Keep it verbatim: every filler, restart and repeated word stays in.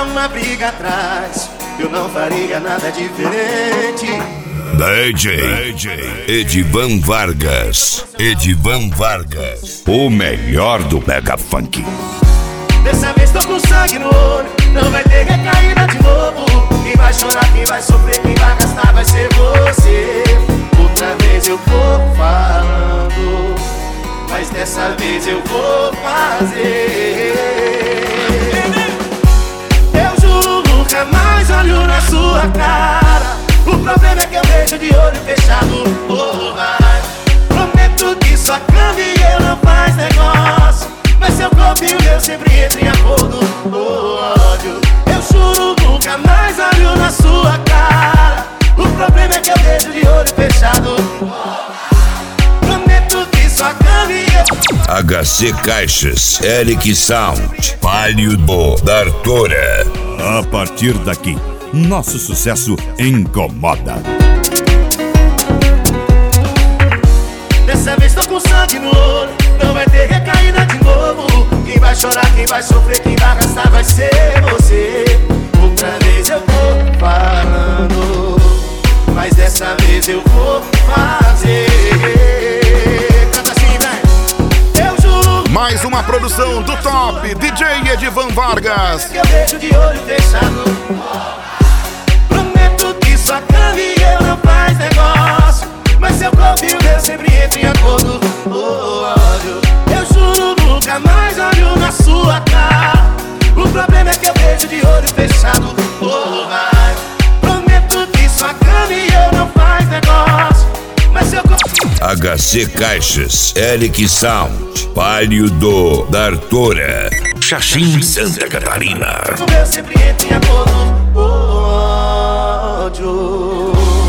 há uma briga atrás, eu não faria nada diferente. D J, D J Edivan Vargas, Edivan Vargas, o melhor do Mega Funk. Dessa vez tô com sangue no olho, não vai ter recaída de novo. Quem vai chorar, quem vai sofrer, quem vai gastar vai ser você. Outra vez eu vou falando, mas dessa vez eu vou fazer. Eu juro, nunca mais olho na sua cara. O problema é que eu vejo de olho fechado. Oh, vai. Prometo que sua cama e eu não faz negócio, mas seu corpo e o meu sempre entra em acordo. Oh, ódio. Eu juro, nunca mais olho na sua cara. O problema é que eu vejo de olho fechado. Prometo que sua cama e eu... H C Caixas, Eric Sound, Palio do Dartora. A partir daqui, nosso sucesso incomoda. Dessa vez tô com sangue no olho, não vai ter recaída de novo. Quem vai chorar, quem vai sofrer, quem vai gastar vai ser você. Outra vez eu vou falando, mas dessa vez eu vou fazer. Canta assim, velho. Eu juro. Mais uma produção do top D J Edivan Vargas. Que eu vejo de olho fechado. Prometo que sua cama e eu não faz negócio, mas seu corpo e o meu sempre entra em acordo. Oh, ódio. Eu juro, nunca mais olho na sua cara. O problema é que eu vejo de olho fechado. Oh, vai. Prometo que sua cama e eu não faz negócio, mas seu corpo... H C Caixas, Eric Sound, Palio do Dartora. Xaxim, Santa Catarina. O meu sempre entra em acordo. Oh, ódio.